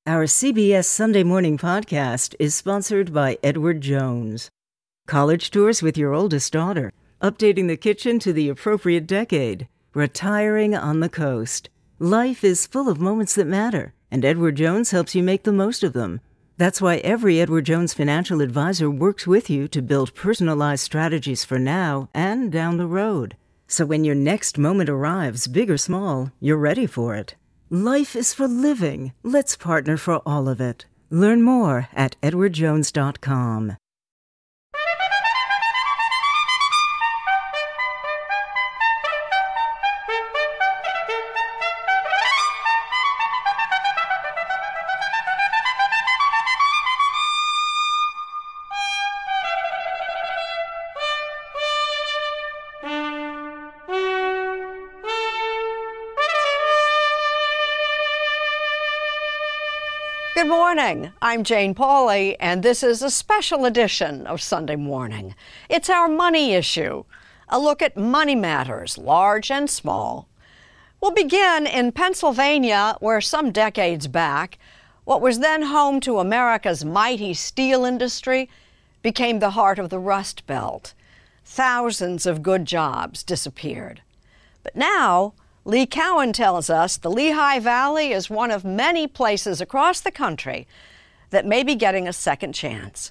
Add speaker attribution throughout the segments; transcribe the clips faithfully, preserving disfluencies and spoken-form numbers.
Speaker 1: Our C B S Sunday Morning podcast is sponsored by Edward Jones. College tours with your oldest daughter, updating the kitchen to the appropriate decade, retiring on the coast. Life is full of moments that matter, and Edward Jones helps you make the most of them. That's why every Edward Jones financial advisor works with you to build personalized strategies for now and down the road. So when your next moment arrives, big or small, you're ready for it. Life is for living. Let's partner for all of it. Learn more at edward jones dot com.
Speaker 2: Good morning. I'm Jane Pauley, and this is a special edition of Sunday Morning. It's our money issue, a look at money matters, large and small. We'll begin in Pennsylvania, where some decades back, what was then home to America's mighty steel industry became the heart of the Rust Belt. Thousands of good jobs disappeared. But now, Lee Cowan tells us the Lehigh Valley is one of many places across the country that may be getting a second chance.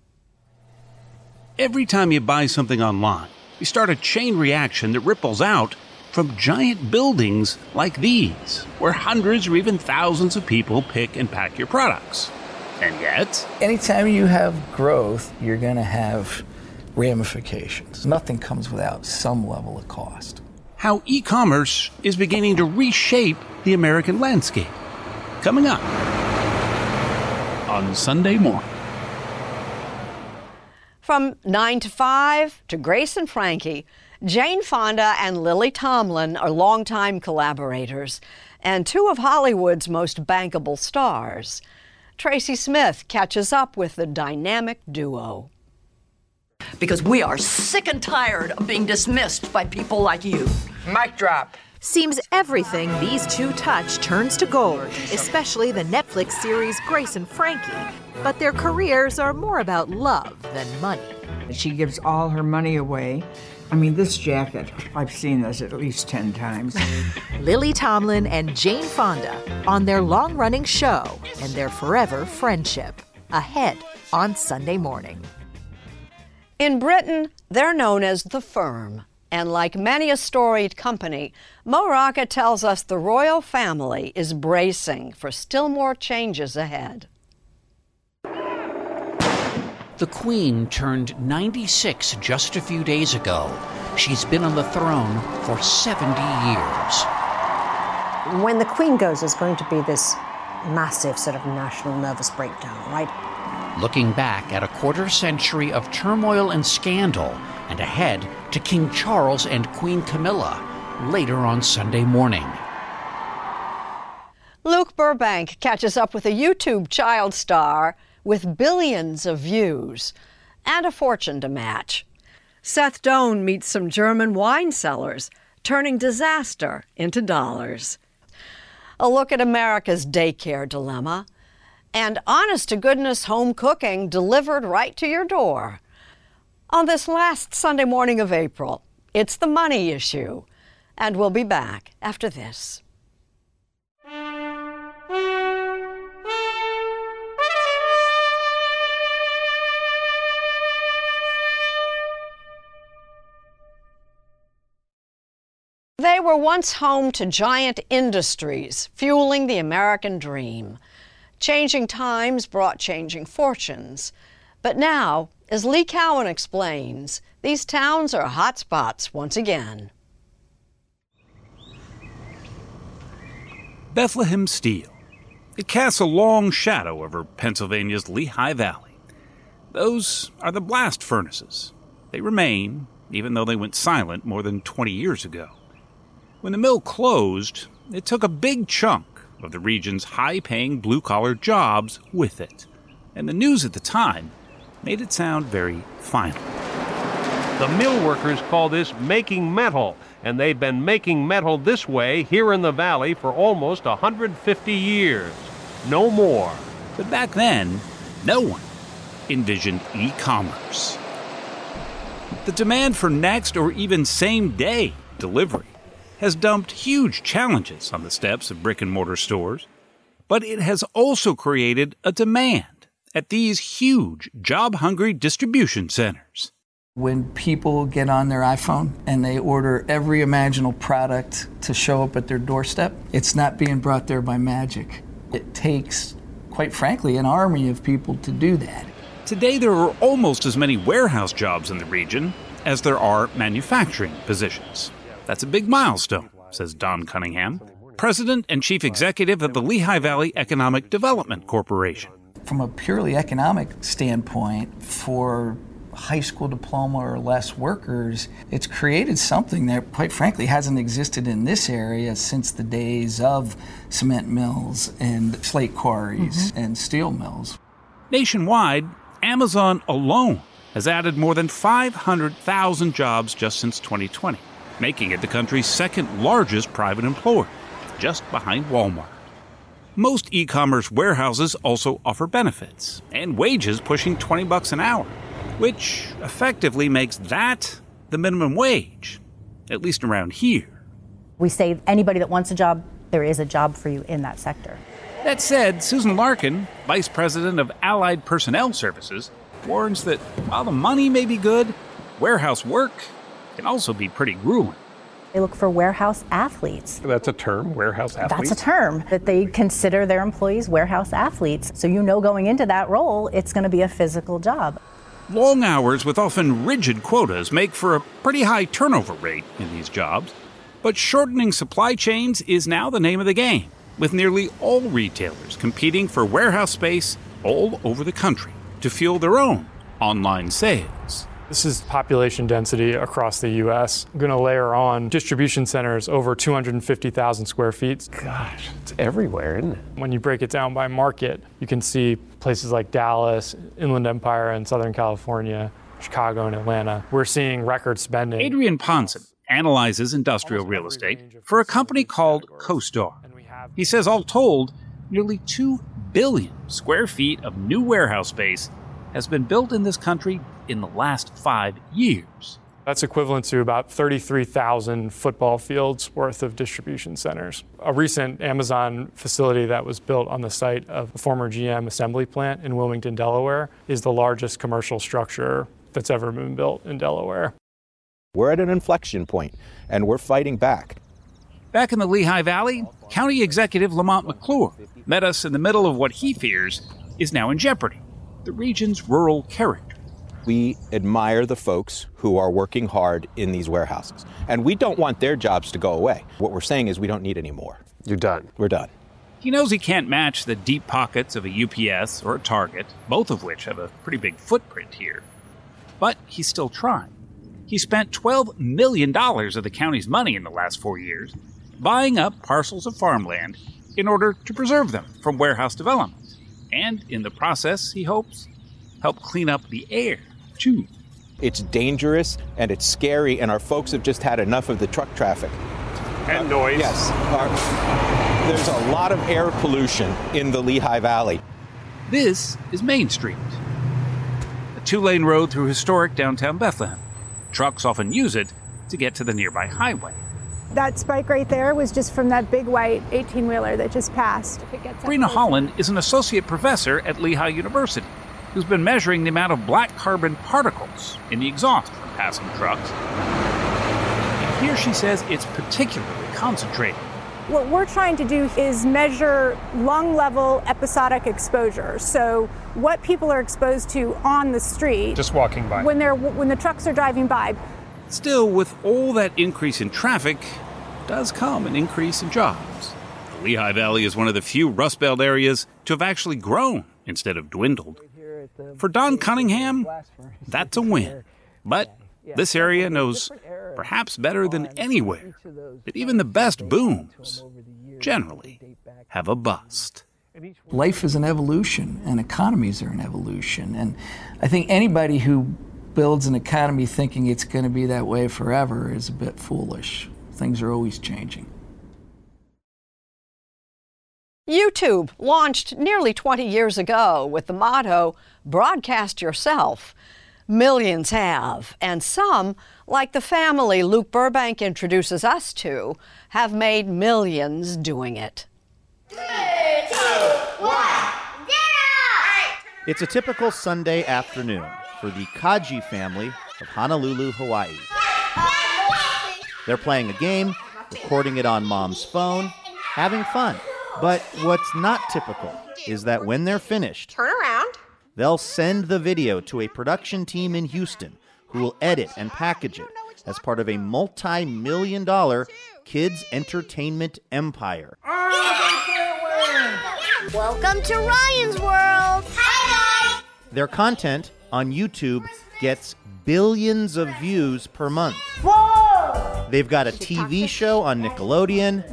Speaker 3: Every time you buy something online, you start a chain reaction that ripples out from giant buildings like these, where hundreds or even thousands of people pick and pack your products. And yet,
Speaker 4: anytime you have growth, you're going to have ramifications. Nothing comes without some level of cost.
Speaker 3: How e-commerce is beginning to reshape the American landscape. Coming up on Sunday Morning.
Speaker 2: From nine to five to Grace and Frankie, Jane Fonda and Lily Tomlin are longtime collaborators and two of Hollywood's most bankable stars. Tracy Smith catches up with the dynamic duo.
Speaker 5: Because we are sick and tired of being dismissed by people like you.
Speaker 6: Mic drop.
Speaker 7: Seems everything these two touch turns to gold, especially the Netflix series Grace and Frankie. But their careers are more about love than money.
Speaker 6: She gives all her money away. I mean, this jacket, I've seen this at least ten times.
Speaker 7: Lily Tomlin and Jane Fonda on their long-running show and their forever friendship. Ahead on Sunday Morning.
Speaker 2: In Britain, they're known as The Firm. And like many a storied company, Mo Rocca tells us the royal family is bracing for still more changes ahead.
Speaker 8: The Queen turned ninety-six just a few days ago. She's been on the throne for seventy years.
Speaker 9: When the Queen goes, there's going to be this massive sort of national nervous breakdown, right?
Speaker 8: Looking back at a quarter century of turmoil and scandal, and ahead to King Charles and Queen Camilla later on Sunday morning.
Speaker 2: Luke Burbank catches up with a YouTube child star with billions of views and a fortune to match. Seth Doan meets some German wine cellars, turning disaster into dollars. A look at America's daycare dilemma, and honest-to-goodness home cooking delivered right to your door. On this last Sunday morning of April, it's the money issue, and we'll be back after this. They were once home to giant industries, fueling the American dream. Changing times brought changing fortunes. But now, as Lee Cowan explains, these towns are hotspots once again.
Speaker 3: Bethlehem Steel. It casts a long shadow over Pennsylvania's Lehigh Valley. Those are the blast furnaces. They remain, even though they went silent more than twenty years ago. When the mill closed, it took a big chunk of the region's high-paying blue-collar jobs with it. And the news at the time made it sound very final.
Speaker 10: The mill workers call this making metal, and they've been making metal this way here in the valley for almost one hundred fifty years. no more.
Speaker 3: But back then, no one envisioned e-commerce. The demand for next or even same-day delivery has dumped huge challenges on the steps of brick-and-mortar stores, but it has also created a demand at these huge, job-hungry distribution centers.
Speaker 4: When people get on their iPhone and they order every imaginable product to show up at their doorstep, it's not being brought there by magic. It takes, quite frankly, an army of people to do that.
Speaker 3: Today, there are almost as many warehouse jobs in the region as there are manufacturing positions. That's a big milestone, says Don Cunningham, President and Chief Executive of the Lehigh Valley Economic Development Corporation.
Speaker 4: From a purely economic standpoint, for high school diploma or less workers, it's created something that, quite frankly, hasn't existed in this area since the days of cement mills and slate quarries mm-hmm. and steel mills.
Speaker 3: Nationwide, Amazon alone has added more than five hundred thousand jobs just since twenty twenty, making it the country's second largest private employer, just behind Walmart. Most e-commerce warehouses also offer benefits and wages pushing twenty bucks an hour, which effectively makes that the minimum wage, at least around here.
Speaker 11: We say anybody that wants a job, there is a job for you in that sector.
Speaker 3: That said, Susan Larkin, Vice President of Allied Personnel Services, warns that while the money may be good, warehouse work can also be pretty grueling.
Speaker 11: They look for warehouse athletes.
Speaker 10: That's a term, warehouse athletes?
Speaker 11: That's a term, that they consider their employees warehouse athletes. So you know going into that role, it's going to be a physical job.
Speaker 3: Long hours with often rigid quotas make for a pretty high turnover rate in these jobs, but shortening supply chains is now the name of the game, with nearly all retailers competing for warehouse space all over the country to fuel their own online sales.
Speaker 12: This is population density across the U S. I'm going to layer on distribution centers over two hundred fifty thousand square feet.
Speaker 10: Gosh, it's everywhere, isn't it?
Speaker 12: When you break it down by market, you can see places like Dallas, Inland Empire, and Southern California, Chicago, and Atlanta. We're seeing record spending.
Speaker 3: Adrian Ponson analyzes industrial real estate for a company called CoStar. He says all told, nearly two billion square feet of new warehouse space has been built in this country in the last five years.
Speaker 12: That's equivalent to about thirty-three thousand football fields worth of distribution centers. A recent Amazon facility that was built on the site of a former G M assembly plant in Wilmington, Delaware, is the largest commercial structure that's ever been built in Delaware.
Speaker 13: We're at an inflection point, and we're fighting back.
Speaker 3: Back in the Lehigh Valley, County Executive Lamont McClure met us in the middle of what he fears is now in jeopardy, the region's rural character.
Speaker 13: We admire the folks who are working hard in these warehouses, and we don't want their jobs to go away. What we're saying is we don't need any more.
Speaker 10: You're done.
Speaker 13: We're done.
Speaker 3: He knows he can't match the deep pockets of a U P S or a Target, both of which have a pretty big footprint here. But he's still trying. He spent twelve million dollars of the county's money in the last four years buying up parcels of farmland in order to preserve them from warehouse development. And in the process, he hopes, help clean up the air, too.
Speaker 13: It's dangerous and it's scary, and our folks have just had enough of the truck traffic.
Speaker 10: And uh, noise.
Speaker 13: Yes. Our, there's a lot of air pollution in the Lehigh Valley.
Speaker 3: This is Main Street, a two-lane road through historic downtown Bethlehem. Trucks often use it to get to the nearby highway.
Speaker 14: That spike right there was just from that big white eighteen-wheeler that just passed.
Speaker 3: Brina Holland is an associate professor at Lehigh University who's been measuring the amount of black carbon particles in the exhaust from passing trucks. And here she says it's particularly concentrated.
Speaker 14: What we're trying to do is measure lung-level episodic exposure. So what people are exposed to on the street.
Speaker 10: Just walking by.
Speaker 14: When they're when the trucks are driving by.
Speaker 3: Still, with all that increase in traffic, does come an increase in jobs. The Lehigh Valley is one of the few Rust Belt areas to have actually grown instead of dwindled. For Don Cunningham, that's a win. But this area knows, perhaps better than anywhere, that even the best booms generally have a bust.
Speaker 4: Life is an evolution, and economies are an evolution. And I think anybody who builds an economy thinking it's going to be that way forever is a bit foolish. Things are always changing.
Speaker 2: YouTube launched nearly twenty years ago with the motto, broadcast yourself. Millions have, and some, like the family Luke Burbank introduces us to, have made millions doing it.
Speaker 15: Three, two, one, zero! It's a typical Sunday afternoon for the Kaji family of Honolulu, Hawaii. They're playing a game, recording it on mom's phone, having fun. But what's not typical is that when they're finished,
Speaker 16: turn around.
Speaker 15: They'll send the video to a production team in Houston who will edit and package it as part of a multi-million dollar kids entertainment empire.
Speaker 16: Welcome to Ryan's World. Hi, guys.
Speaker 15: Their content on YouTube gets billions of views per month.
Speaker 16: Whoa!
Speaker 15: They've got a T V show on Nickelodeon.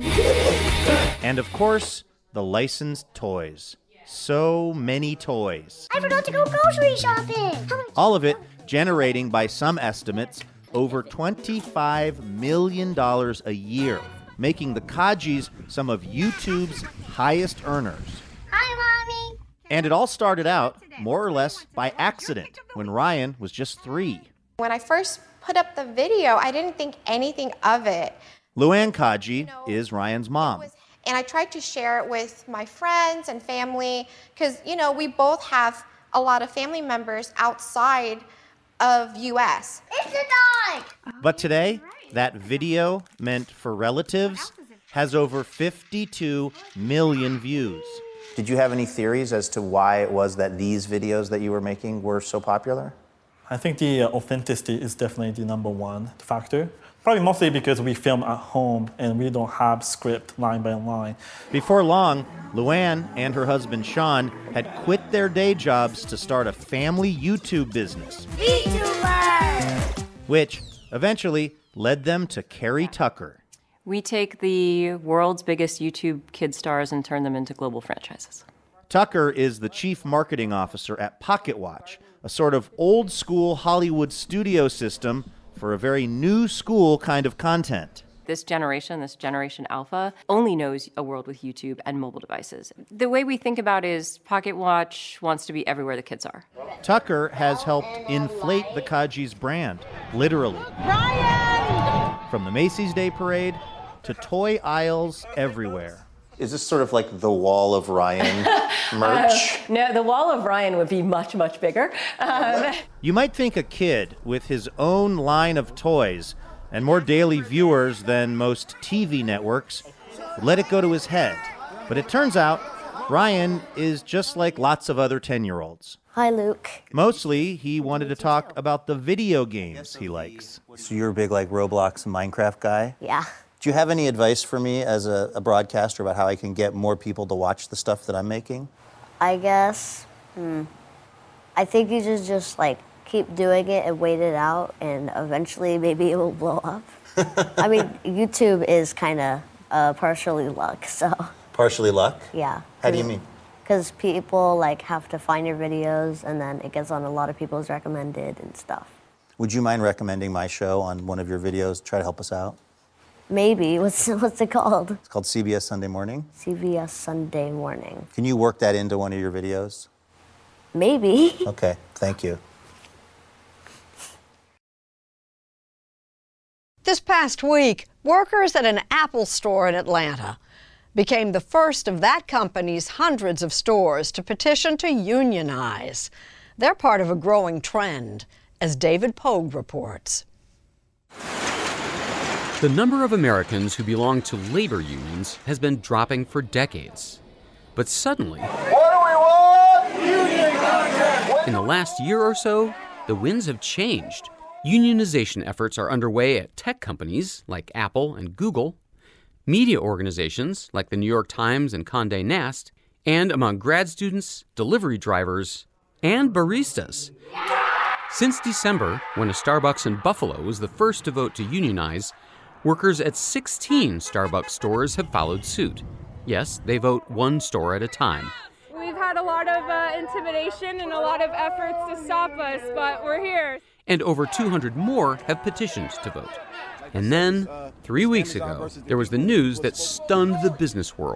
Speaker 15: And of course, the licensed toys. So many toys.
Speaker 16: I forgot to go grocery shopping.
Speaker 15: All of it generating, by some estimates, over twenty-five million dollars a year, making the Kajis some of YouTube's highest earners.
Speaker 16: Hi, Mommy.
Speaker 15: And it all started out, more or less, by accident, when Ryan was just three.
Speaker 17: When I first put up the video, I didn't think anything of it.
Speaker 15: Luann Kaji is Ryan's mom.
Speaker 17: And I tried to share it with my friends and family because, you know, we both have a lot of family members outside of U S.
Speaker 16: It's a dog!
Speaker 15: But today, that video meant for relatives has over fifty-two million views.
Speaker 18: Did you have any theories as to why it was that these videos that you were making were so popular?
Speaker 19: I think the uh, authenticity is definitely the number one factor. Probably mostly because we film at home and we don't have script line by line.
Speaker 15: Before long, Luann and her husband Sean had quit their day jobs to start a family YouTube business.
Speaker 16: YouTuber!
Speaker 15: Which eventually led them to Carrie Tucker.
Speaker 20: We take the world's biggest YouTube kid stars and turn them into global franchises.
Speaker 15: Tucker is the chief marketing officer at Pocket Watch, a sort of old school Hollywood studio system for a very new school kind of content.
Speaker 20: This generation, this generation alpha, only knows a world with YouTube and mobile devices. The way we think about it is Pocket Watch wants to be everywhere the kids are.
Speaker 15: Tucker has helped inflate the Kaji's brand, literally.
Speaker 16: Ryan!
Speaker 15: From the Macy's Day Parade to toy aisles everywhere.
Speaker 18: Is this sort of like the Wall of Ryan merch?
Speaker 20: Uh, no, the Wall of Ryan would be much, much bigger. Um,
Speaker 15: you might think a kid with his own line of toys and more daily viewers than most T V networks would let it go to his head. But it turns out Ryan is just like lots of other ten-year-olds.
Speaker 9: Hi, Luke.
Speaker 15: Mostly, he wanted to talk about the video games he likes.
Speaker 18: So you're a big like Roblox and Minecraft guy?
Speaker 9: Yeah.
Speaker 18: Do you have any advice for me as a, a broadcaster about how I can get more people to watch the stuff that I'm making?
Speaker 9: I guess, hmm, I think you just, just like keep doing it and wait it out, and eventually maybe it will blow up. I mean, YouTube is kind of uh, partially luck, so.
Speaker 18: Partially luck?
Speaker 9: Yeah.
Speaker 18: How do you mean?
Speaker 9: Because people like have to find your videos, and then it gets on a lot of people's recommended and stuff.
Speaker 18: Would you mind recommending my show on one of your videos? Try to help us out.
Speaker 9: Maybe. What's what's it called?
Speaker 18: It's called C B S Sunday Morning.
Speaker 9: C B S Sunday Morning.
Speaker 18: Can you work that into one of your videos?
Speaker 9: Maybe.
Speaker 18: Okay, thank you.
Speaker 2: This past week, workers at an Apple store in Atlanta became the first of that company's hundreds of stores to petition to unionize. They're part of a growing trend, as David Pogue reports.
Speaker 21: The number of Americans who belong to labor unions has been dropping for decades. But suddenly,
Speaker 16: What do we want? Union contract!
Speaker 21: in the last year or so, the winds have changed. Unionization efforts are underway at tech companies like Apple and Google, media organizations like the New York Times and Condé Nast, and among grad students, delivery drivers, and baristas. Since December, when a Starbucks in Buffalo was the first to vote to unionize, workers at sixteen Starbucks stores have followed suit. Yes, they vote one store at a time.
Speaker 22: We've had a lot of uh, intimidation and a lot of efforts to stop us, but we're here.
Speaker 21: And over two hundred more have petitioned to vote. And then, three weeks ago, there was the news that stunned the business world.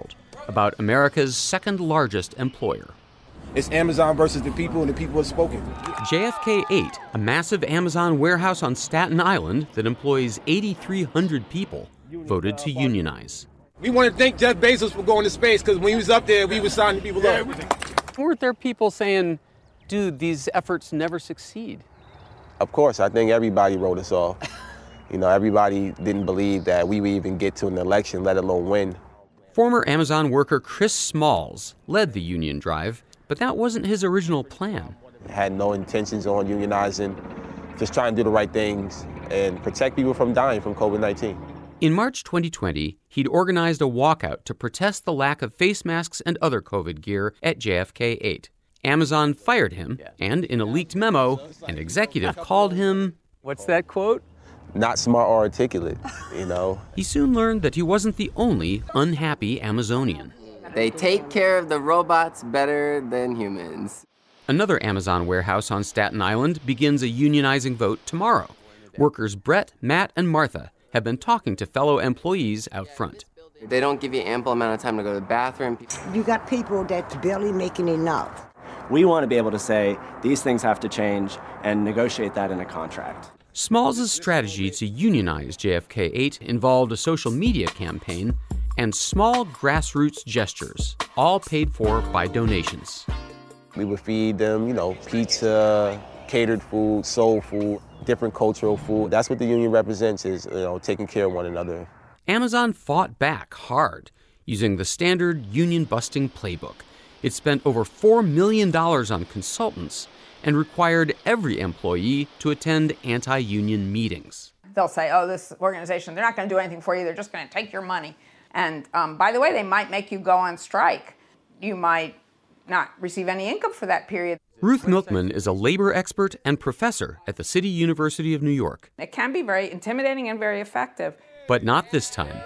Speaker 21: about America's second largest employer.
Speaker 1: It's Amazon versus the people, and the people have spoken.
Speaker 21: J F K eight, a massive Amazon warehouse on Staten Island that employs eight thousand three hundred people, voted to unionize.
Speaker 1: We want to thank Jeff Bezos for going to space, because when he was up there, we were signing people up.
Speaker 21: Weren't there people saying, dude, these efforts never succeed?
Speaker 5: Of course, I think everybody wrote us off. You know, everybody didn't believe that we would even get to an election, let alone win.
Speaker 21: Former Amazon worker Chris Smalls led the union drive, but that wasn't his original plan.
Speaker 5: Had no intentions on unionizing, just trying to do the right things and protect people from dying from COVID nineteen.
Speaker 21: In March twenty twenty, he'd organized a walkout to protest the lack of face masks and other COVID gear at J F K eight. Amazon fired him, and in a leaked memo, an executive called him... What's that quote?
Speaker 5: Not smart or articulate, you know.
Speaker 21: He soon learned that he wasn't the only unhappy Amazonian.
Speaker 23: They take care of the robots better than humans.
Speaker 21: Another Amazon warehouse on Staten Island begins a unionizing vote tomorrow. Workers Brett, Matt, and Martha have been talking to fellow employees out front.
Speaker 23: They don't give you ample amount of time to go to the bathroom.
Speaker 24: You got people that's barely making enough.
Speaker 25: We want to be able to say these things have to change and negotiate that in a contract.
Speaker 21: Smalls' strategy to unionize J F K eight involved a social media campaign and small grassroots gestures, all paid for by donations.
Speaker 5: We would feed them, you know, pizza, catered food, soul food, different cultural food. That's what the union represents, is, you know, taking care of one another.
Speaker 21: Amazon fought back hard, using the standard union-busting playbook. It spent over four million dollars on consultants and required every employee to attend anti-union meetings.
Speaker 26: They'll say, oh, this organization, they're not going to do anything for you, they're just going to take your money. And um, by the way, they might make you go on strike. You might not receive any income for that period.
Speaker 21: Ruth Milkman is a labor expert and professor at the City University of New York.
Speaker 26: It can be very intimidating and very effective.
Speaker 21: But not this time.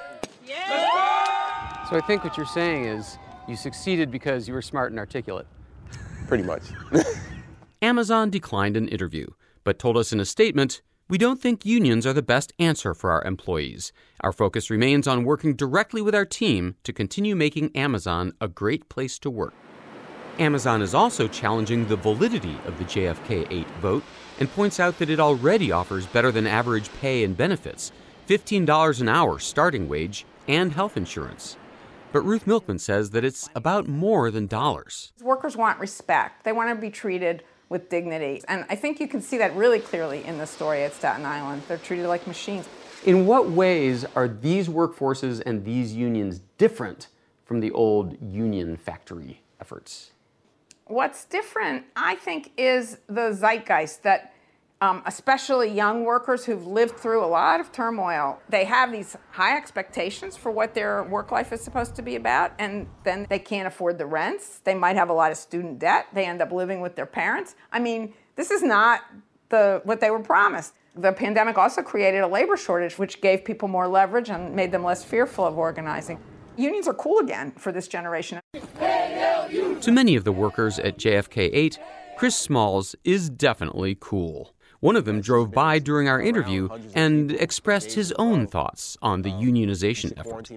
Speaker 21: So I think what you're saying is you succeeded because you were smart and articulate.
Speaker 5: Pretty much.
Speaker 21: Amazon declined an interview, but told us in a statement, we don't think unions are the best answer for our employees. Our focus remains on working directly with our team to continue making Amazon a great place to work. Amazon is also challenging the validity of the J F K eight vote and points out that it already offers better than average pay and benefits, fifteen dollars an hour starting wage, and health insurance. But Ruth Milkman says that it's about more than dollars.
Speaker 26: Workers want respect. They want to be treated with dignity. And I think you can see that really clearly in the story at Staten Island. They're treated like machines.
Speaker 21: In what ways are these workforces and these unions different from the old union factory efforts?
Speaker 26: What's different, I think, is the zeitgeist that um, especially young workers who've lived through a lot of turmoil, they have these high expectations for what their work life is supposed to be about, and then they can't afford the rents. They might have a lot of student debt. They end up living with their parents. I mean, this is not the what they were promised. The pandemic also created a labor shortage, which gave people more leverage and made them less fearful of organizing. Unions are cool again for this generation.
Speaker 21: To many of the workers at J F K eight, Chris Smalls is definitely cool. One of them drove by during our interview and expressed his own thoughts on the unionization effort.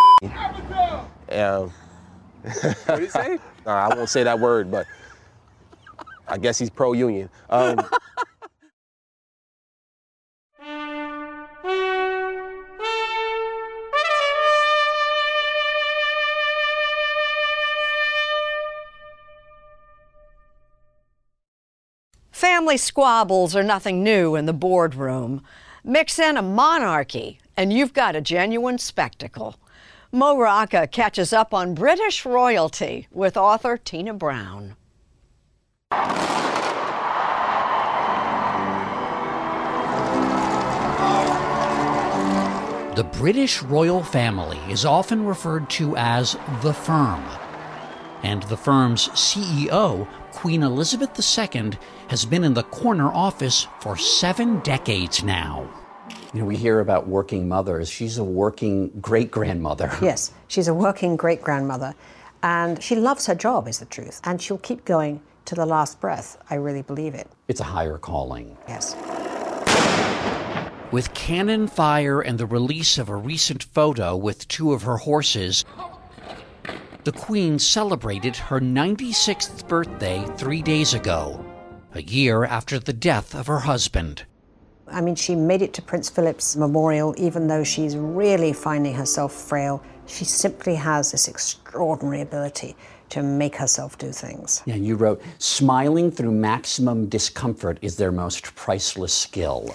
Speaker 5: Um, what did he say? uh, I won't say that word, but I guess he's pro-union. Um,
Speaker 2: Family squabbles are nothing new in the boardroom. Mix in a monarchy, and you've got a genuine spectacle. Mo Rocca catches up on British royalty with author Tina Brown.
Speaker 8: The British royal family is often referred to as the firm. And the firm's C E O, Queen Elizabeth the Second, has been in the corner office for seven decades now.
Speaker 27: You know, we hear about working mothers. She's a working great-grandmother.
Speaker 28: Yes, she's a working great-grandmother. And she loves her job, is the truth. And she'll keep going to the last breath. I really believe it.
Speaker 27: It's a higher calling.
Speaker 28: Yes.
Speaker 8: With cannon fire and the release of a recent photo with two of her horses, The Queen celebrated her ninety-sixth birthday three days ago, a year after the death of her husband.
Speaker 28: I mean, she made it to Prince Philip's memorial, even though she's really finding herself frail. She simply has this extraordinary ability to make herself do things.
Speaker 27: Yeah, and you wrote, smiling through maximum discomfort is their most priceless skill.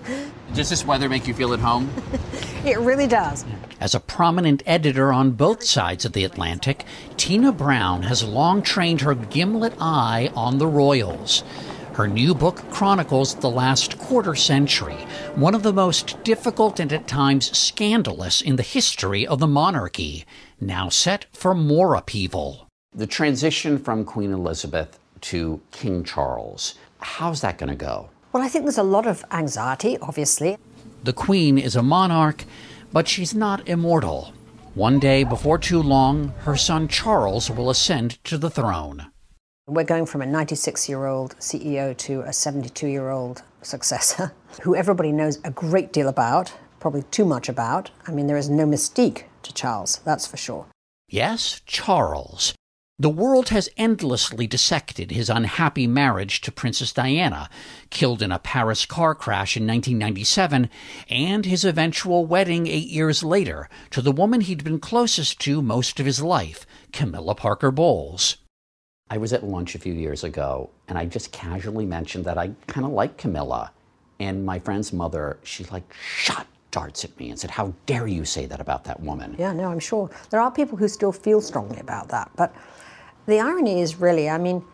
Speaker 27: Does this weather make you feel at home?
Speaker 28: It really does.
Speaker 8: As a prominent editor on both sides of the Atlantic, Tina Brown has long trained her gimlet eye on the royals. Her new book chronicles the last quarter century, one of the most difficult and at times scandalous in the history of the monarchy, now set for more upheaval.
Speaker 27: The transition from Queen Elizabeth to King Charles, how's that going to go?
Speaker 28: Well, I think there's a lot of anxiety, obviously.
Speaker 8: The Queen is a monarch, but she's not immortal. One day, before too long, her son Charles will ascend to the throne.
Speaker 28: We're going from a ninety-six-year-old C E O to a seventy-two-year-old successor, who everybody knows a great deal about, probably too much about. I mean, there is no mystique to Charles, that's for sure.
Speaker 8: Yes, Charles. The world has endlessly dissected his unhappy marriage to Princess Diana, killed in a Paris car crash in nineteen ninety-seven, and his eventual wedding eight years later to the woman he'd been closest to most of his life, Camilla Parker Bowles.
Speaker 27: I was at lunch a few years ago, and I just casually mentioned that I kind of like Camilla. And my friend's mother, she like shot darts at me and said, how dare you say that about that woman?
Speaker 28: Yeah, no, I'm sure. There are people who still feel strongly about that. But the irony is really, I mean,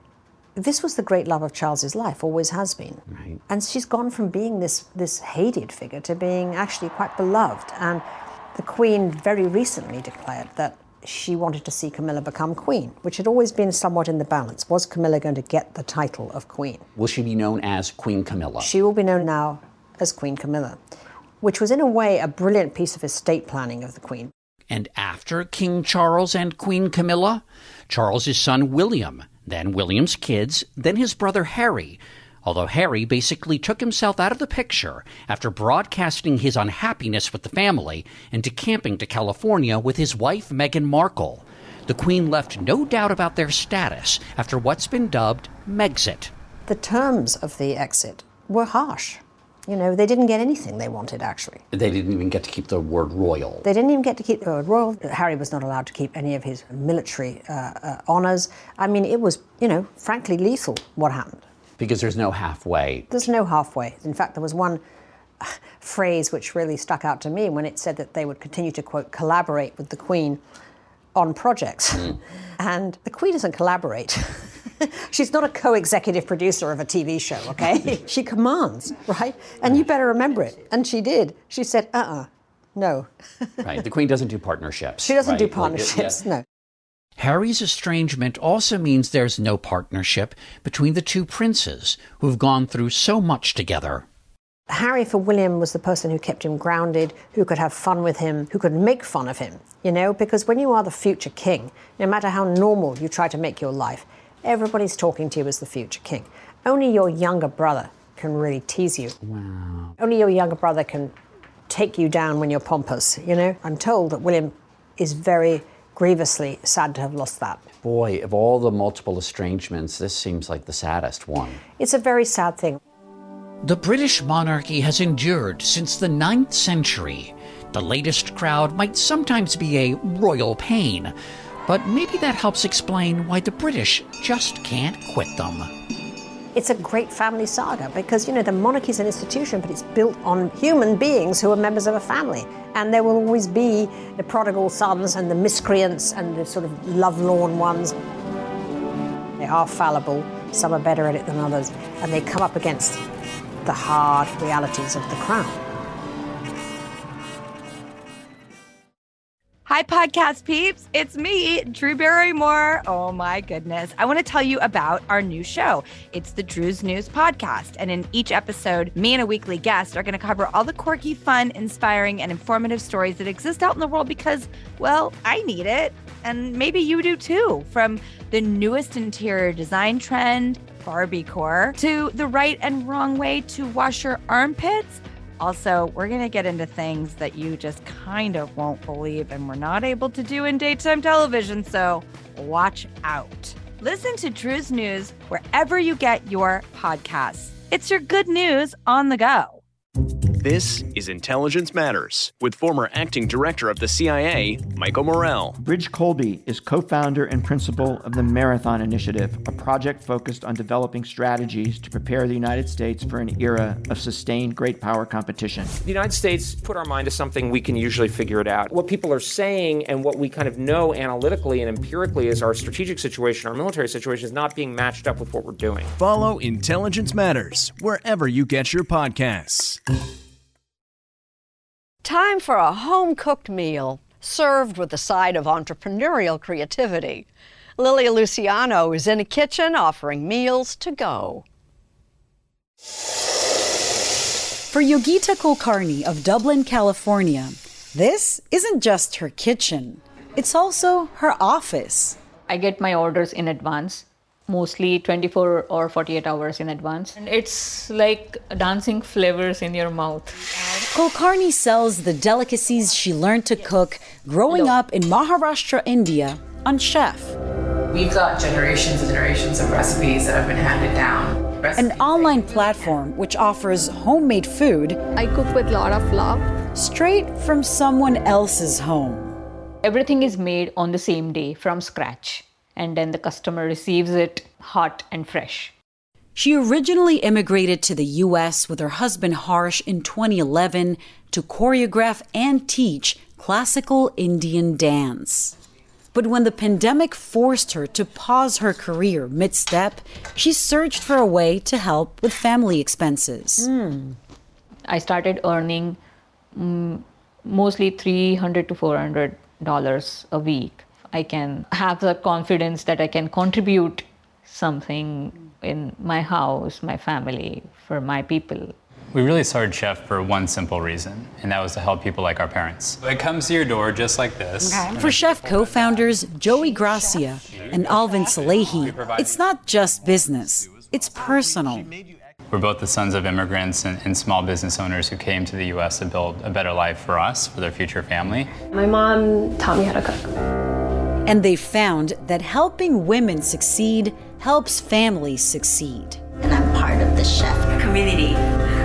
Speaker 28: this was the great love of Charles's life, always has been.
Speaker 27: Right.
Speaker 28: And she's gone from being this, this hated figure to being actually quite beloved. And the Queen very recently declared that she wanted to see Camilla become queen, which had always been somewhat in the balance. Was Camilla going to get the title of queen?
Speaker 27: Will she be known as Queen Camilla?
Speaker 28: She will be known now as Queen Camilla, which was in a way a brilliant piece of estate planning of the Queen.
Speaker 8: And after King Charles and Queen Camilla, Charles's son William, then William's kids, then his brother Harry, although Harry basically took himself out of the picture after broadcasting his unhappiness with the family and decamping to California with his wife Meghan Markle. The Queen left no doubt about their status after what's been dubbed Megxit.
Speaker 28: The terms of the exit were harsh. You know, they didn't get anything they wanted, actually.
Speaker 27: They didn't even get to keep the word royal.
Speaker 28: They didn't even get to keep the word royal. Harry was not allowed to keep any of his military uh, uh, honours. I mean, it was, you know, frankly lethal what happened.
Speaker 27: Because there's no halfway.
Speaker 28: There's no halfway. In fact, there was one phrase which really stuck out to me when it said that they would continue to, quote, collaborate with the Queen on projects. Mm. And the Queen doesn't collaborate. She's not a co-executive producer of a T V show, okay? She commands, right? And you better remember it. And she did. She said, uh-uh, no.
Speaker 27: Right, the Queen doesn't do partnerships.
Speaker 28: She doesn't
Speaker 27: right?
Speaker 28: do partnerships,
Speaker 27: like, yeah.
Speaker 28: no.
Speaker 8: Harry's estrangement also means there's no partnership between the two princes, who've gone through so much together.
Speaker 28: Harry, for William, was the person who kept him grounded, who could have fun with him, who could make fun of him, you know, because when you are the future king, no matter how normal you try to make your life, everybody's talking to you as the future king. Only your younger brother can really tease you.
Speaker 27: Wow.
Speaker 28: Only your younger brother can take you down when you're pompous, you know? I'm told that William is very grievously sad to have lost that.
Speaker 27: Boy, of all the multiple estrangements, this seems like the saddest one.
Speaker 28: It's a very sad thing.
Speaker 8: The British monarchy has endured since the ninth century. The latest crowd might sometimes be a royal pain, but maybe that helps explain why the British just can't quit them.
Speaker 28: It's a great family saga because, you know, the monarchy is an institution, but it's built on human beings who are members of a family. And there will always be the prodigal sons and the miscreants and the sort of lovelorn ones. They are fallible, some are better at it than others, and they come up against the hard realities of the crown.
Speaker 3: Hi, podcast peeps. It's me, Drew Barrymore. Oh, my goodness. I want to tell you about our new show. It's the Drew's News Podcast. And in each episode, me and a weekly guest are going to cover all the quirky, fun, inspiring, and informative stories that exist out in the world because, well, I need it. And maybe you do too. From the newest interior design trend, Barbiecore, to the right and wrong way to wash your armpits. Also, we're going to get into things that you just kind of won't believe and we're not able to do in daytime television, so watch out. Listen to Drew's News wherever you get your podcasts. It's your good news on the go.
Speaker 4: This is Intelligence Matters with former acting director of the C I A, Michael Morell.
Speaker 6: Ridge Colby is co-founder and principal of the Marathon Initiative, a project focused on developing strategies to prepare the United States for an era of sustained great power competition.
Speaker 7: The United States put our mind to something, we can usually figure it out. What people are saying and what we kind of know analytically and empirically is our strategic situation, our military situation is not being matched up with what we're doing.
Speaker 4: Follow Intelligence Matters wherever you get your podcasts.
Speaker 2: Time for a home-cooked meal, served with a side of entrepreneurial creativity. Lilia Luciano is in a kitchen offering meals to go.
Speaker 10: For Yogita Kulkarni of Dublin, California, this isn't just her kitchen. It's also her office.
Speaker 11: I get my orders in advance, mostly twenty-four or forty-eight hours in advance. And it's like dancing flavors in your mouth.
Speaker 10: Kulkarni sells the delicacies she learned to cook growing up in Maharashtra, India, on Chef.
Speaker 12: We've got generations and generations of recipes that have been handed down.
Speaker 10: An online platform which offers homemade food.
Speaker 11: I cook with a lot of love.
Speaker 10: Straight from someone else's home.
Speaker 11: Everything is made on the same day from scratch, and then the customer receives it hot and fresh.
Speaker 10: She originally immigrated to the U S with her husband Harsh in twenty eleven to choreograph and teach classical Indian dance. But when the pandemic forced her to pause her career mid-step, she searched for a way to help with family expenses.
Speaker 11: Mm. I started earning mm, mostly three hundred to four hundred dollars a week. I can have the confidence that I can contribute something in my house, my family, for my people.
Speaker 13: We really started Chef for one simple reason, and that was to help people like our parents. It comes to your door just like this.
Speaker 10: Okay. For Chef co-founders Joey Gracia and Alvin Salehi, it's not just business, it's personal.
Speaker 13: We're both the sons of immigrants and, and small business owners who came to the U S to build a better life for us, for their future family.
Speaker 11: My mom taught me how to cook.
Speaker 10: And they found that helping women succeed helps families succeed.
Speaker 12: And I'm part of the chef community.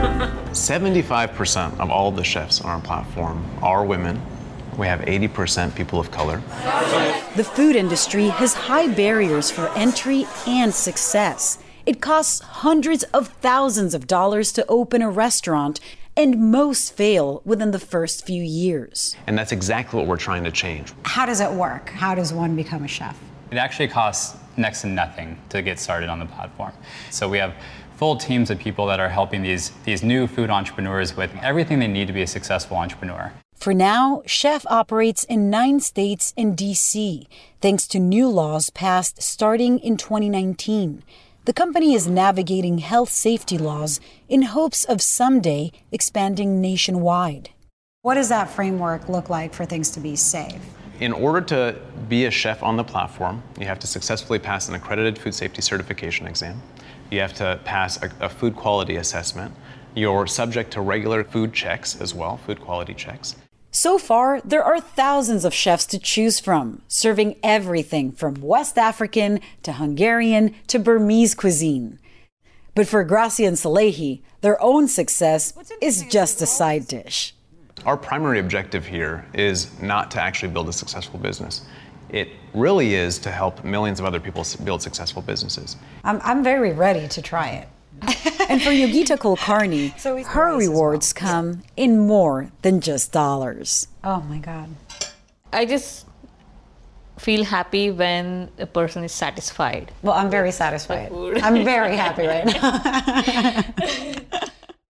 Speaker 14: seventy-five percent of all the chefs on our platform are women. We have eighty percent people of color.
Speaker 10: The food industry has high barriers for entry and success. It costs hundreds of thousands of dollars to open a restaurant, and most fail within the first few years.
Speaker 14: And that's exactly what we're trying to change.
Speaker 28: How does it work? How does one become a chef?
Speaker 13: It actually costs next to nothing to get started on the platform. So we have full teams of people that are helping these, these new food entrepreneurs with everything they need to be a successful entrepreneur.
Speaker 10: For now, Chef operates in nine states and D C, thanks to new laws passed starting in twenty nineteen. The company is navigating health safety laws in hopes of someday expanding nationwide.
Speaker 28: What does that framework look like for things to be safe?
Speaker 14: In order to be a chef on the platform, you have to successfully pass an accredited food safety certification exam. You have to pass a, a food quality assessment. You're subject to regular food checks as well, food quality checks.
Speaker 10: So far, there are thousands of chefs to choose from, serving everything from West African to Hungarian to Burmese cuisine. But for Gracia and Salehi, their own success is just a side dish.
Speaker 14: Our primary objective here is not to actually build a successful business. It really is to help millions of other people build successful businesses.
Speaker 28: I'm, I'm very ready to try it.
Speaker 10: And for Yogita Kulkarni, so her rewards well. come in more than just dollars.
Speaker 28: Oh my God.
Speaker 11: I just feel happy when a person is satisfied.
Speaker 28: Well, I'm very satisfied. I'm very happy right now.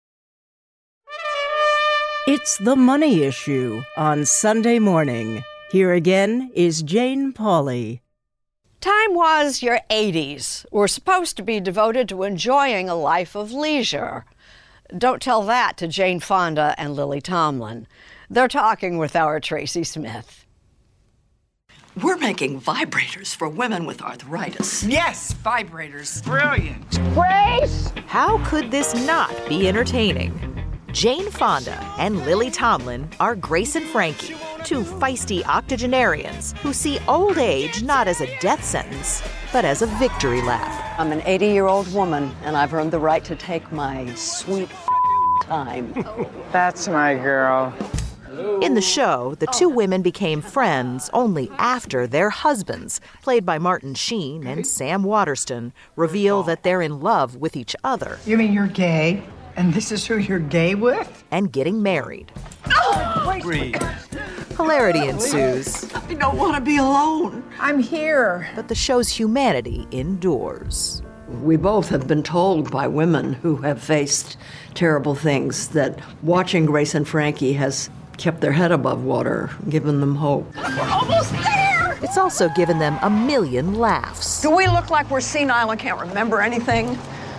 Speaker 29: It's The Money Issue on Sunday morning. Here again is Jane Pauley.
Speaker 2: Time was your eighties were supposed to be devoted to enjoying a life of leisure. Don't tell that to Jane Fonda and Lily Tomlin. They're talking with our Tracy Smith.
Speaker 30: We're making vibrators for women with arthritis.
Speaker 31: Yes, vibrators. Brilliant.
Speaker 32: Grace! How could this not be entertaining?
Speaker 1: Jane Fonda and Lily Tomlin are Grace and Frankie, two feisty octogenarians who see old age not as a death sentence, but as a victory lap.
Speaker 2: I'm an eighty-year-old woman, and I've earned the right to take my sweet time.
Speaker 9: That's my girl.
Speaker 1: In the show, the two women became friends only after their husbands, played by Martin Sheen and Sam Waterston, reveal that they're in love with each other.
Speaker 9: You mean you're gay? And this is who you're gay with?
Speaker 1: And getting married.
Speaker 9: Oh,
Speaker 1: Breathe. Hilarity ensues.
Speaker 30: I don't want to be alone.
Speaker 9: I'm here.
Speaker 1: But the show's humanity endures.
Speaker 2: We both have been told by women who have faced terrible things that watching Grace and Frankie has kept their head above water, given them hope.
Speaker 30: We're almost there!
Speaker 1: It's also given them a million laughs.
Speaker 30: Do we look like we're senile and can't remember anything?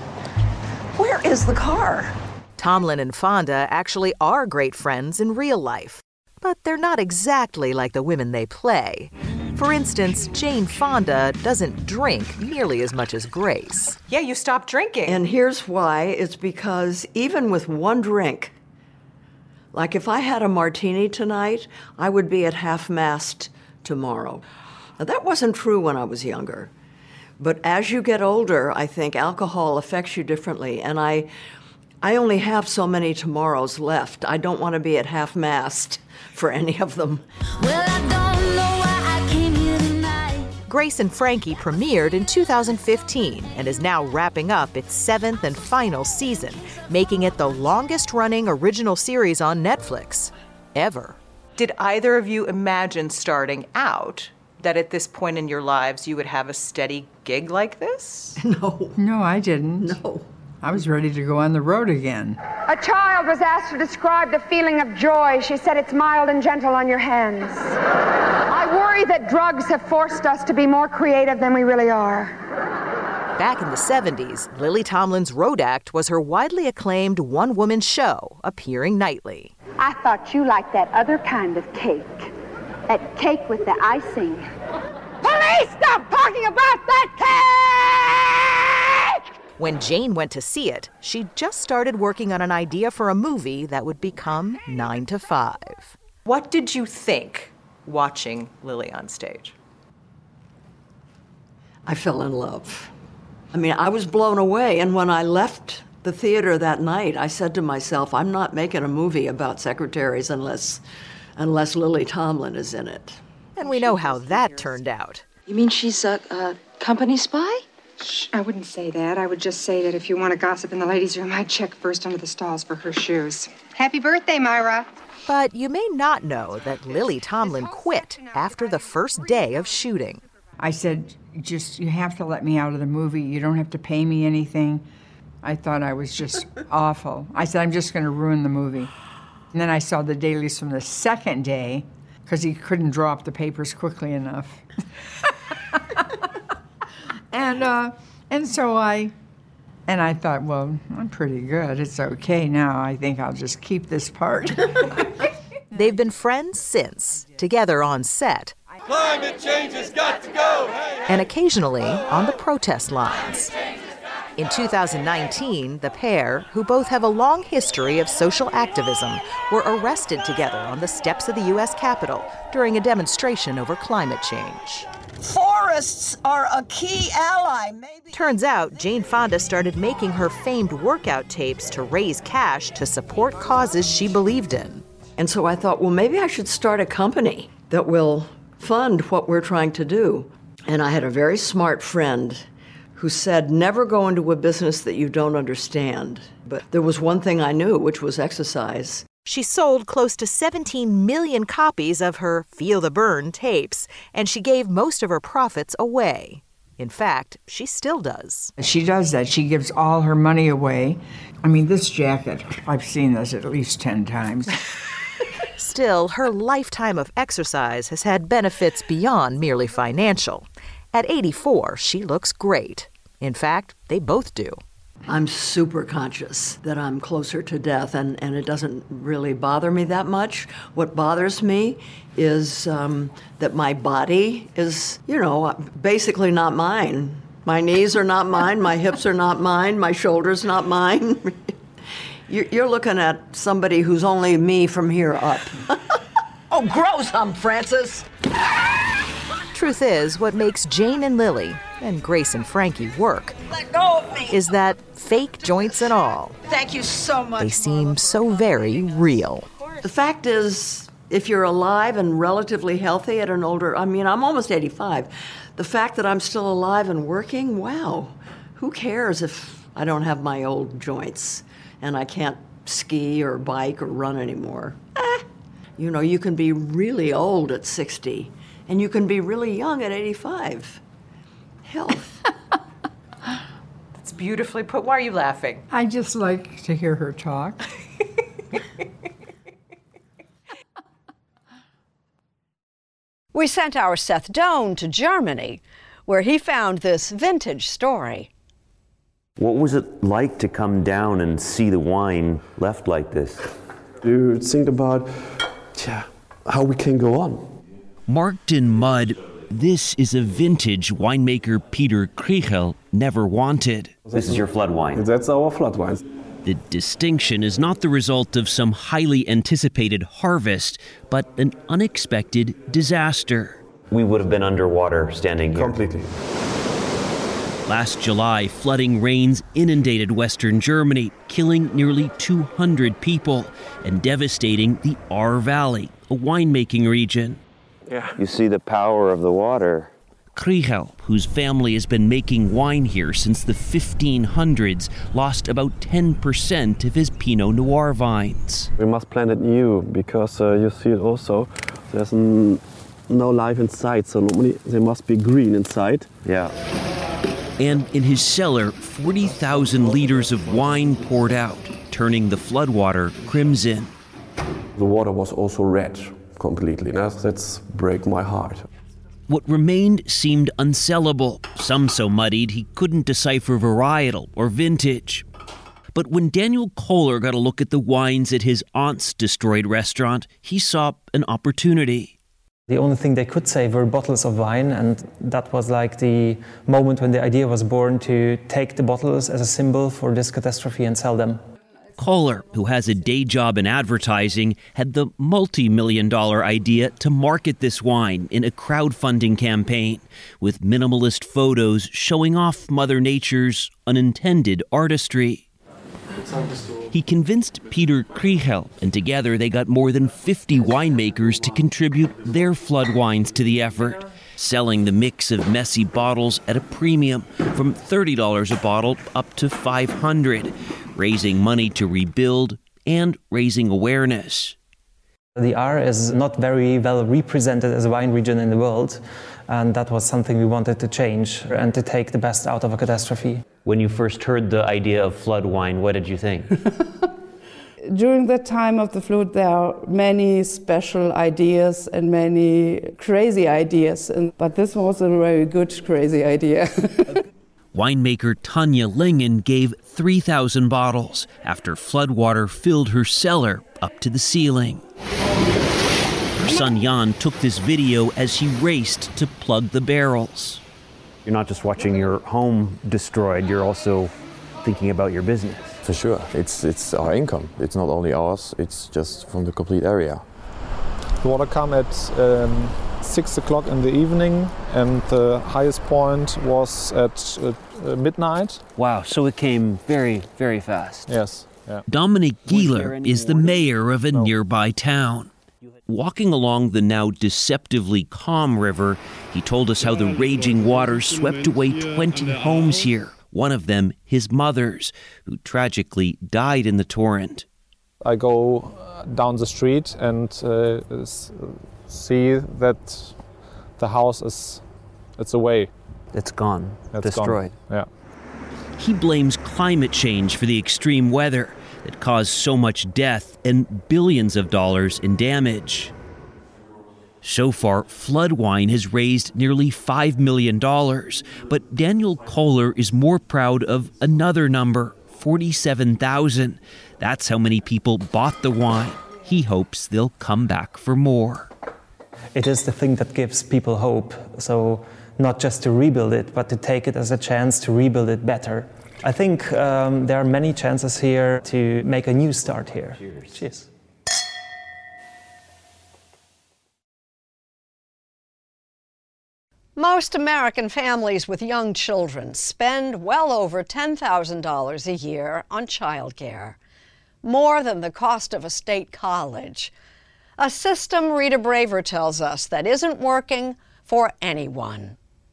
Speaker 30: Where is the car?
Speaker 1: Tomlin and Fonda actually are great friends in real life, but they're not exactly like the women they play. For instance, Jane Fonda doesn't drink nearly as much as Grace.
Speaker 9: Yeah, you stopped drinking.
Speaker 2: And here's why. It's because even with one drink, like if I had a martini tonight, I would be at half-mast tomorrow. Now, that wasn't true when I was younger. But as you get older, I think alcohol affects you differently. And I, I only have so many tomorrows left. I don't want to be at half-mast for any of them.
Speaker 1: Well, I don't know why I came here tonight. Grace and Frankie premiered in two thousand fifteen and is now wrapping up its seventh and final season, making it the longest-running original series on Netflix ever.
Speaker 9: Did either of you imagine starting out that at this point in your lives you would have a steady gig like this?
Speaker 2: No.
Speaker 9: No, I didn't.
Speaker 2: No.
Speaker 9: I was ready to go on the road again.
Speaker 15: A child was asked to describe the feeling of joy. She said it's mild and gentle on your hands. I worry that drugs have forced us to be more creative than we really are.
Speaker 1: Back in the seventies, Lily Tomlin's Road Act was her widely acclaimed one-woman show, appearing nightly.
Speaker 15: I thought you liked that other kind of cake. That cake with the icing. Police, stop talking about that cake!
Speaker 1: When Jane went to see it, she just started working on an idea for a movie that would become Nine to Five.
Speaker 9: What did you think watching Lily on stage?
Speaker 2: I fell in love. I mean, I was blown away, and when I left the theater that night, I said to myself, I'm not making a movie about secretaries unless, unless Lily Tomlin is in it.
Speaker 1: And we know how that turned out.
Speaker 16: You mean she's a, a company spy?
Speaker 15: Shh, I wouldn't say that. I would just say that if you want to gossip in the ladies' room, I'd check first under the stalls for her shoes. Happy birthday, Myra.
Speaker 1: But you may not know that Lily Tomlin quit after the first day of shooting.
Speaker 9: I said, just, you have to let me out of the movie. You don't have to pay me anything. I thought I was just awful. I said, I'm just going to ruin the movie. And then I saw the dailies from the second day because he couldn't draw up the papers quickly enough. and uh, and so I, and I thought, well, I'm pretty good. It's okay now. I think I'll just keep this part.
Speaker 1: They've been friends since, together on set.
Speaker 17: Climate change has got to go! Hey, hey.
Speaker 1: And occasionally on the protest lines. In two thousand nineteen, the pair, who both have a long history of social activism, were arrested together on the steps of the U S Capitol during a demonstration over climate change.
Speaker 30: Forests are a key ally. Maybe.
Speaker 1: Turns out Jane Fonda started making her famed workout tapes to raise cash to support causes she believed in.
Speaker 2: And so I thought, well, maybe I should start a company that will fund what we're trying to do. And I had a very smart friend who said, never go into a business that you don't understand. But there was one thing I knew, which was exercise.
Speaker 1: She sold close to seventeen million copies of her Feel the Burn tapes, and she gave most of her profits away. In fact, she still does.
Speaker 9: She does that. She gives all her money away. I mean, this jacket, I've seen this at least ten times.
Speaker 1: Still, her lifetime of exercise has had benefits beyond merely financial. At eighty-four, she looks great. In fact, they both do.
Speaker 2: I'm super conscious that I'm closer to death, and, and it doesn't really bother me that much. What bothers me is um, that my body is, you know, basically not mine. My knees are not mine, my hips are not mine, my shoulders not mine. You're looking at somebody who's only me from here up.
Speaker 30: Oh, grow some, Francis.
Speaker 1: Truth is, what makes Jane and Lily, and Grace and Frankie work,
Speaker 30: Let go of me.
Speaker 1: is that fake joints and all,
Speaker 30: Thank you so much.
Speaker 1: they seem so very real.
Speaker 2: The fact is, if you're alive and relatively healthy at an older, I mean, I'm almost eighty-five. The fact that I'm still alive and working, wow, who cares if I don't have my old joints and I can't ski or bike or run anymore? Eh, you know, you can be really old at sixty and you can be really young at eighty-five. Health.
Speaker 12: That's beautifully put. Why are you laughing?
Speaker 9: I just like to hear her talk.
Speaker 2: We sent our Seth Doan to Germany, where he found this vintage story.
Speaker 5: What was it like to come down and see the wine left like this?
Speaker 18: You think about, yeah, how we can go on.
Speaker 19: Marked in mud, this is a vintage winemaker Peter Krichel never wanted.
Speaker 5: This is your flood wine.
Speaker 18: That's our flood wine.
Speaker 19: The distinction is not the result of some highly anticipated harvest, but an unexpected disaster.
Speaker 5: We would have been underwater standing here.
Speaker 18: Completely.
Speaker 19: Last July, flooding rains inundated western Germany, killing nearly two hundred people and devastating the Ahr Valley, a winemaking region.
Speaker 5: Yeah. You see the power of the water.
Speaker 19: Krichel, whose family has been making wine here since the fifteen hundreds, lost about ten percent of his Pinot Noir vines.
Speaker 18: We must plant it new because uh, you see it also. There's n- no life inside, so normally they must be green inside.
Speaker 5: Yeah.
Speaker 19: And in his cellar, forty thousand liters of wine poured out, turning the floodwater crimson.
Speaker 18: The water was also red completely. Now that's break my heart.
Speaker 19: What remained seemed unsellable, some so muddied he couldn't decipher varietal or vintage. But when Daniel Kohler got a look at the wines at his aunt's destroyed restaurant, he saw an opportunity.
Speaker 20: The only thing they could save were bottles of wine, and that was like the moment when the idea was born to take the bottles as a symbol for this catastrophe and sell them.
Speaker 19: Kohler, who has a day job in advertising, had the multi-million dollar idea to market this wine in a crowdfunding campaign with minimalist photos showing off Mother Nature's unintended artistry. He convinced Peter Krichel, and together they got more than fifty winemakers to contribute their flood wines to the effort, selling the mix of messy bottles at a premium from thirty dollars a bottle up to five hundred dollars, raising money to rebuild and raising awareness.
Speaker 20: The Ahr is not very well represented as a wine region in the world, and that was something we wanted to change and to take the best out of a catastrophe.
Speaker 5: When you first heard the idea of flood wine, what did you think?
Speaker 21: During the time of the flood, there are many special ideas and many crazy ideas, and, but this was a very good crazy idea.
Speaker 19: Winemaker Tanya Lingen gave three thousand bottles after floodwater filled her cellar up to the ceiling. Her son Jan took this video as he raced to plug the barrels.
Speaker 5: You're not just watching your home destroyed, you're also thinking about your business.
Speaker 22: For sure. It's, it's our income. It's not only ours, it's just from the complete area.
Speaker 23: The water came at um, six o'clock in the evening, and the highest point was at uh, midnight.
Speaker 19: Wow, so it came very, very fast.
Speaker 23: Yes. Yeah.
Speaker 19: Dominic Gieler is the mayor of a
Speaker 23: No.
Speaker 19: nearby town. Walking along the now deceptively calm river, he told us how the raging waters swept away twenty homes here, one of them his mother's, who tragically died in the torrent.
Speaker 23: I go uh, down the street and uh, s- see that the house is, it's away.
Speaker 5: It's gone,
Speaker 23: It's
Speaker 5: destroyed.
Speaker 23: Gone. Yeah.
Speaker 19: He blames climate change for the extreme weather that caused so much death and billions of dollars in damage. So far, flood wine has raised nearly five million dollars, but Daniel Kohler is more proud of another number, forty-seven thousand. That's how many people bought the wine. He hopes they'll come back for more.
Speaker 20: It is the thing that gives people hope, so not just to rebuild it, but to take it as a chance to rebuild it better. I think um, there are many chances here to make a new start here. Cheers. Cheers.
Speaker 2: Most American families with young children spend well over ten thousand dollars a year on childcare, more than the cost of a state college. A system, Rita Braver tells us, that isn't working for anyone.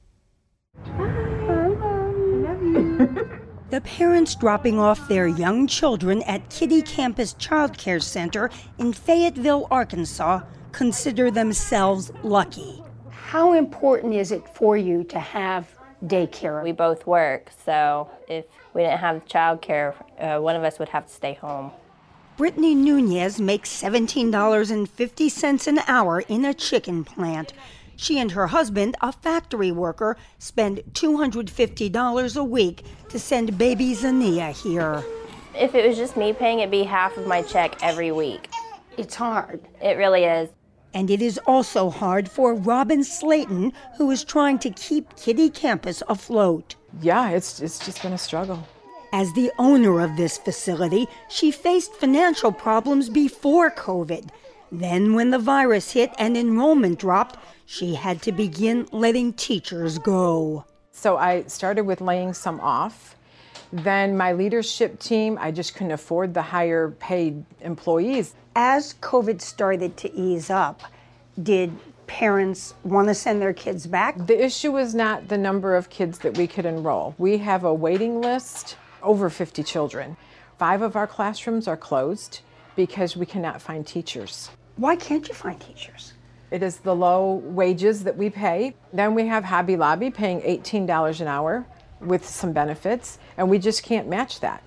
Speaker 3: The parents dropping off their young children at Kiddie Campus Child Care Center in Fayetteville, Arkansas, consider themselves lucky.
Speaker 4: How important is it for you to have daycare?
Speaker 6: We both work, so if we didn't have childcare, uh, one of us would have to stay home.
Speaker 3: Brittany Nunez makes seventeen dollars and fifty cents an hour in a chicken plant. She and her husband, a factory worker, spend two hundred fifty dollars a week to send baby Zania here.
Speaker 6: If it was just me paying, it'd be half of my check every week.
Speaker 4: It's hard.
Speaker 6: It really is.
Speaker 3: And it is also hard for Robin Slayton, who is trying to keep Kiddie Campus afloat.
Speaker 7: Yeah, it's, it's just been a struggle.
Speaker 3: As the owner of this facility, she faced financial problems before COVID. Then when the virus hit and enrollment dropped, she had to begin letting teachers go.
Speaker 7: So I started with laying some off. Then my leadership team, I just couldn't afford the higher paid employees.
Speaker 4: As COVID started to ease up, did parents want to send their kids back?
Speaker 7: The issue was not the number of kids that we could enroll. We have a waiting list, over fifty children. Five of our classrooms are closed because we cannot find teachers.
Speaker 4: Why can't you find teachers?
Speaker 7: It is the low wages that we pay. Then we have Hobby Lobby paying eighteen dollars an hour with some benefits, and we just can't match that.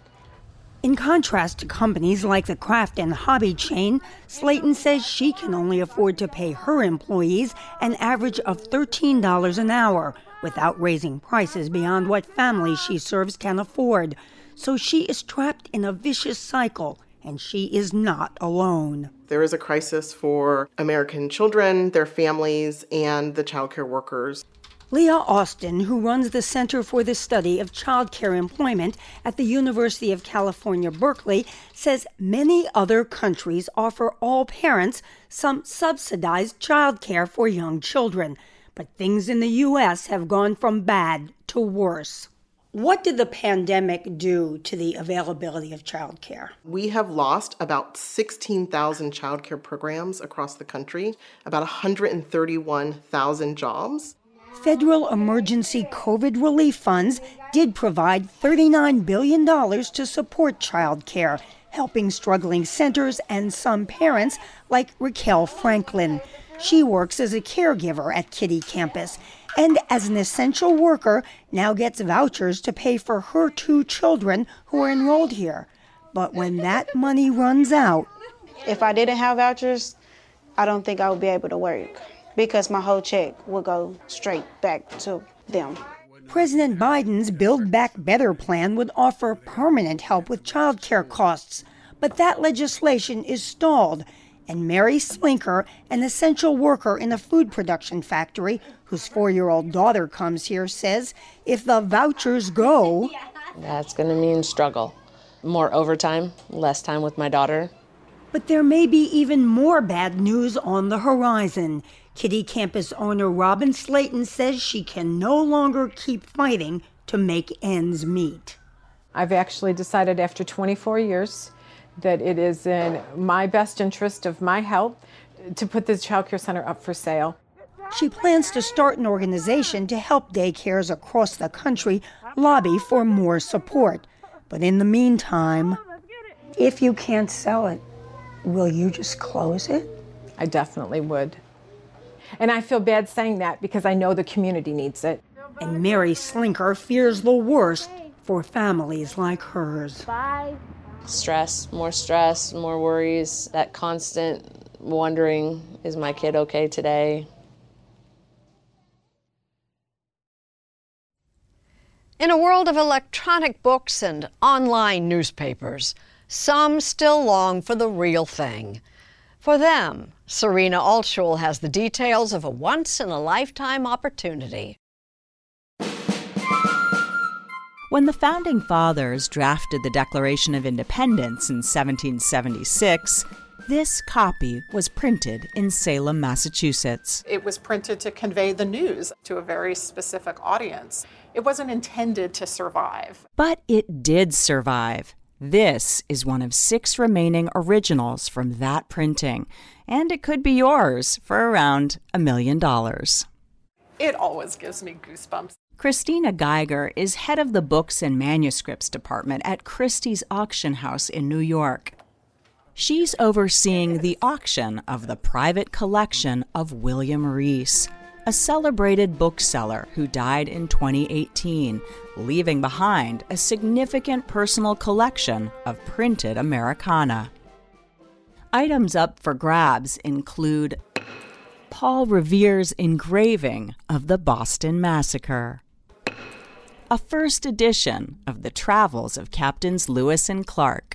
Speaker 3: In contrast to companies like the craft and hobby chain, Slayton says she can only afford to pay her employees an average of thirteen dollars an hour without raising prices beyond what families she serves can afford. So she is trapped in a vicious cycle, and she is not alone.
Speaker 8: There is a crisis for American children, their families, and the childcare workers.
Speaker 3: Leah Austin, who runs the Center for the Study of Child Care Employment at the University of California, Berkeley, says many other countries offer all parents some subsidized child care for young children. But things in the U S have gone from bad to worse. What did the pandemic do to the availability of child care?
Speaker 8: We have lost about sixteen thousand child care programs across the country, about one hundred thirty-one thousand jobs.
Speaker 3: Federal emergency COVID relief funds did provide thirty-nine billion dollars to support child care, helping struggling centers and some parents like Raquel Franklin. She works as a caregiver at Kiddie Campus and as an essential worker now gets vouchers to pay for her two children who are enrolled here. But when that money runs out...
Speaker 13: If I didn't have vouchers, I don't think I would be able to work because my whole check would go straight back to them.
Speaker 3: President Biden's Build Back Better plan would offer permanent help with child care costs, but that legislation is stalled. And Mary Slinker, an essential worker in a food production factory whose four-year-old daughter comes here, says if the vouchers go...
Speaker 24: That's going to mean struggle. More overtime, less time with my daughter.
Speaker 3: But there may be even more bad news on the horizon. Kiddie Campus owner Robin Slayton says she can no longer keep fighting to make ends meet.
Speaker 7: I've actually decided after twenty-four years that it is in my best interest of my health to put the child care center up for sale.
Speaker 3: She plans to start an organization to help daycares across the country lobby for more support. But in the meantime,
Speaker 4: if you can't sell it, will you just close it?
Speaker 7: I definitely would. And I feel bad saying that because I know the community needs it.
Speaker 3: And Mary Slinker fears the worst for families like hers.
Speaker 24: Bye. Stress, more stress, more worries, that constant wondering, is my kid okay today?
Speaker 2: In a world of electronic books and online newspapers, some still long for the real thing. For them, Serena Altschul has the details of a once-in-a-lifetime opportunity.
Speaker 10: When the Founding Fathers drafted the Declaration of Independence in seventeen seventy-six, this copy was printed in Salem, Massachusetts.
Speaker 11: It was printed to convey the news to a very specific audience. It wasn't intended to survive.
Speaker 10: But it did survive. This is one of six remaining originals from that printing, and it could be yours for around a million dollars.
Speaker 11: It always gives me goosebumps.
Speaker 10: Christina Geiger is head of the Books and Manuscripts Department at Christie's Auction House in New York. She's overseeing the auction of the private collection of William Rees, a celebrated bookseller who died in twenty eighteen, leaving behind a significant personal collection of printed Americana. Items up for grabs include Paul Revere's engraving of the Boston Massacre, a first edition of the Travels of Captains Lewis and Clark,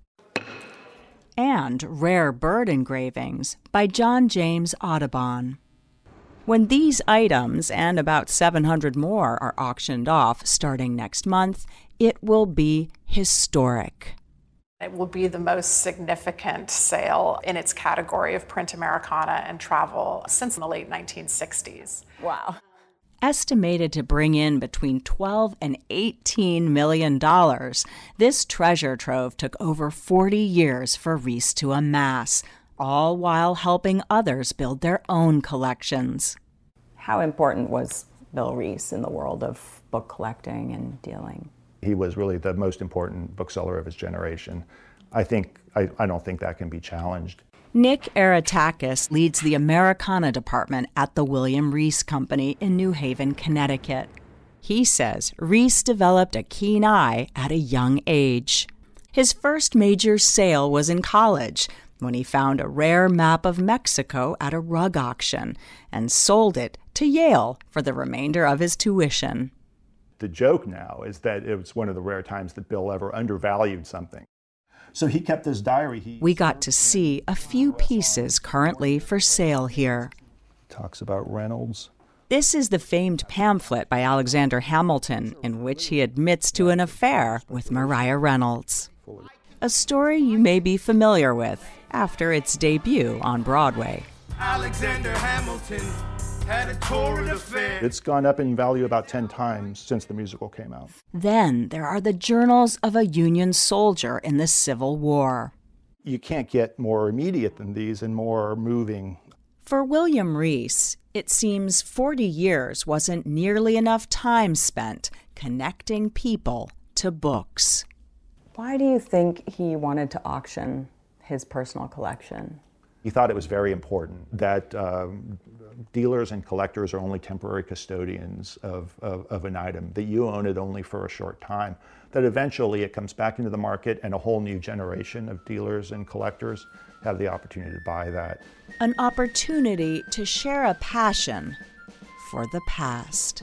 Speaker 10: and rare bird engravings by John James Audubon. When these items and about seven hundred more are auctioned off starting next month, it will be historic.
Speaker 11: It will be the most significant sale in its category of print Americana and travel since the late nineteen sixties.
Speaker 10: Wow. Estimated to bring in between twelve and eighteen million dollars, this treasure trove took over forty years for Rees to amass, all while helping others build their own collections.
Speaker 14: How important was Bill Rees in the world of book collecting and dealing?
Speaker 15: He was really the most important bookseller of his generation. I think I, I don't think that can be challenged.
Speaker 10: Nick Aratakis leads the Americana department at the William Rees Company in New Haven, Connecticut. He says Rees developed a keen eye at a young age. His first major sale was in college, when he found a rare map of Mexico at a rug auction and sold it to Yale for the remainder of his tuition.
Speaker 15: The joke now is that it was one of the rare times that Bill ever undervalued something. So he kept his diary. He
Speaker 10: we got to see a few pieces currently for sale here.
Speaker 15: Talks about Reynolds.
Speaker 10: This is the famed pamphlet by Alexander Hamilton, in which he admits to an affair with Maria Reynolds. A story you may be familiar with after its debut on Broadway.
Speaker 17: Alexander Hamilton had a torrid affair.
Speaker 15: It's gone up in value about ten times since the musical came out.
Speaker 10: Then there are the journals of a Union soldier in the Civil War.
Speaker 15: You can't get more immediate than these and more moving.
Speaker 10: For William Rees, it seems forty years wasn't nearly enough time spent connecting people to books.
Speaker 14: Why do you think he wanted to auction his personal collection?
Speaker 15: He thought it was very important that um, dealers and collectors are only temporary custodians of, of, of an item, that you own it only for a short time, that eventually it comes back into the market and a whole new generation of dealers and collectors have the opportunity to buy that.
Speaker 10: An opportunity to share a passion for the past.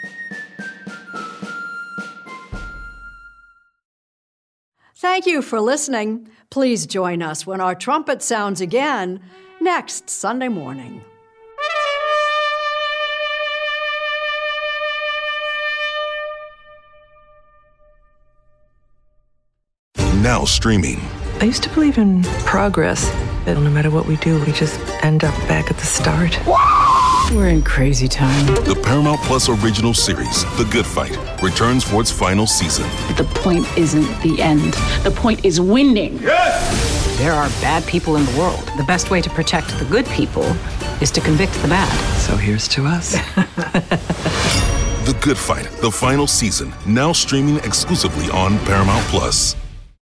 Speaker 2: Thank you for listening. Please join us when our trumpet sounds again next Sunday morning.
Speaker 16: Now streaming.
Speaker 25: I used to believe in progress, that no matter what we do, we just end up back at the start. We're in crazy time.
Speaker 16: The Paramount Plus original series, The Good Fight, returns for its final season.
Speaker 26: The point isn't the end. The point is winning.
Speaker 16: Yes!
Speaker 26: There are bad people in the world. The best way to protect the good people is to convict the bad.
Speaker 25: So here's to us.
Speaker 16: The Good Fight, the final season, now streaming exclusively on Paramount Plus.